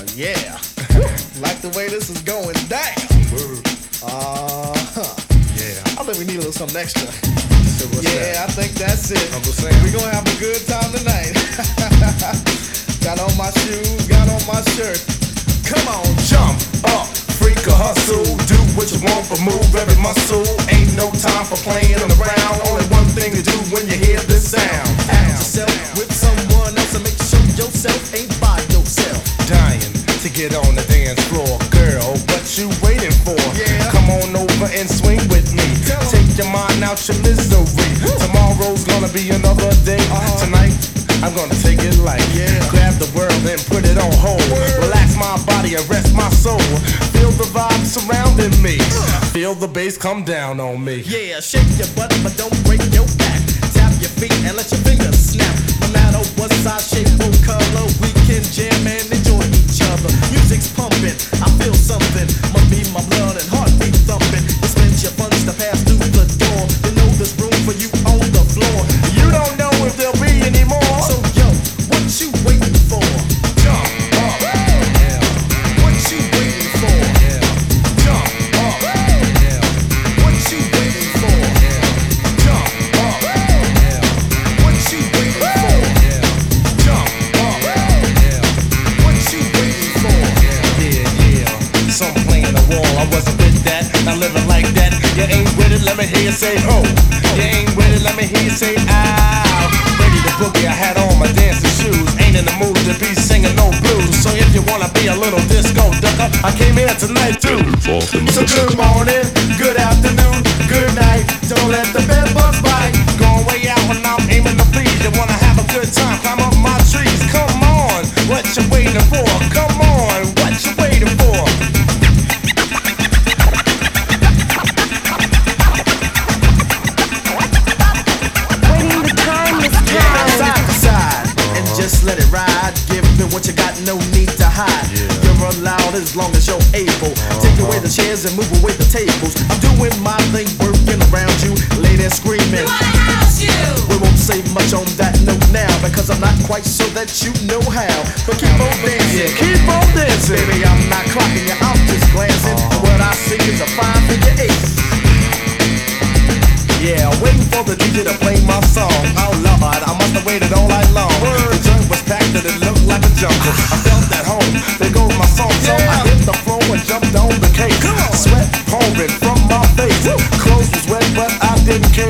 Yeah, like the way this is going down. Yeah. I think we need a little something extra. So yeah, I think that's it. Uncle Sam. We're gonna have a good time tonight. Got on my shoes, got on my shirt. Come on, Jump up, freak or hustle. Do what you want, but move every muscle. Ain't no time for playing around. Only one thing to do when you hear this sound. act yourself with someone else and make sure yourself ain't by yourself. Dying to get on the dance floor, girl. What you waiting for? Yeah. Come on over and swing with me. Take your mind out your misery. Tomorrow's gonna be another day. Tonight, I'm gonna take it light. Yeah. Grab the world and put it on hold. Relax my body and rest my soul. Feel the vibe surrounding me. Feel the bass come down on me. Yeah, shake your butt, but don't break your back. Tap your feet and let your fingers snap. No matter what size, shape, or color, we can jam and enjoy each other. Music's pumping, I feel something. Must be my blood and heartbeat thumping. Dispense your funds to pass through the door. You know there's room for you on the floor. You don't know if there'll be any more. So yo, what you waiting for? Jump up. What you waiting for? Jump up. What you waiting for? Jump up. What you waiting for? Jump up. What you waiting for? Yeah. Some playing the wall, I wasn't with that. Not living like that. You ain't with it, let me hear you say ho. You ain't with it, let me hear you say ow. Ready to boogie, I had on my dancing shoes. Ain't in the mood to be singing no blues. So if you wanna be a little disco ducker, I came here tonight too. So good morning, good afternoon, good night. Don't let the bed bugs bite. Going way out when I'm aiming to please. You wanna have a good time, climb up my trees. Come on, what you waiting for? Come on, what you waiting for? Waiting the time is Yeah, time. side to side, and just let it ride. Give me what you got, no need to hide. You're allowed as long as you're able. Take away the chairs and move away the tables. I'm doing my thing, working around you. Ladies screaming. We won't say much on that note now, because I'm not quite sure that you know how. But keep on dancing, Keep on dancing. baby. I'm not clocking you, I'm just glancing. And what I see is a 5-figure 8. Yeah, waiting for the DJ to play my song. Oh Lord, I must have waited all night long. The joint was packed and it looked like a jungle. I felt at home, there goes my song. So I hit the floor and jumped on the cake. Sweat pouring from my face. Clothes was wet, but I didn't care.